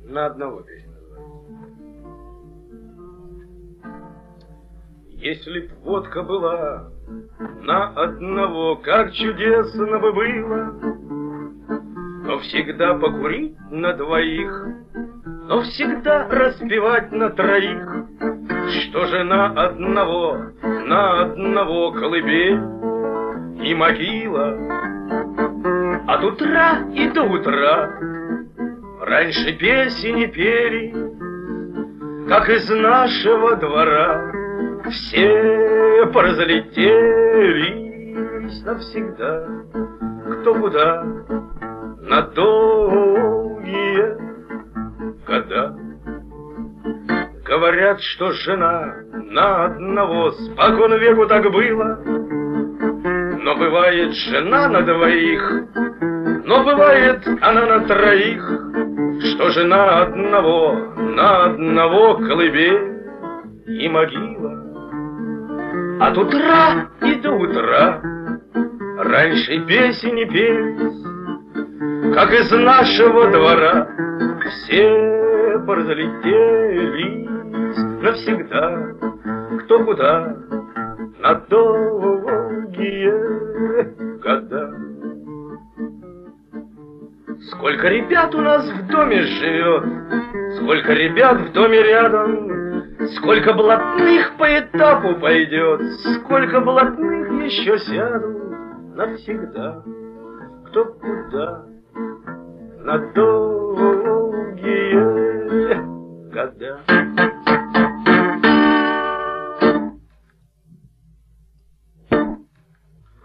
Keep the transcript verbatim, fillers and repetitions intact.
На одного песня называется. Если б водка была на одного, как чудесно бы было, но всегда покурить на двоих, но всегда распевать на троих, что же на одного, на одного колыбель и могила. От утра и до утра раньше песни пели, как из нашего двора все поразлетелись навсегда, кто куда, на долгие года. Говорят, что жена на одного, спокон веку так было, но бывает жена на двоих, но бывает она на троих, что жена одного, на одного колыбель и могила. От утра и до утра раньше песни пелись, как из нашего двора все поразлетелись навсегда, кто куда, на долгие года. Сколько ребят у нас в доме живет, сколько ребят в доме рядом, сколько блатных по этапу пойдет, сколько блатных еще сядут навсегда, кто куда, на долгие года.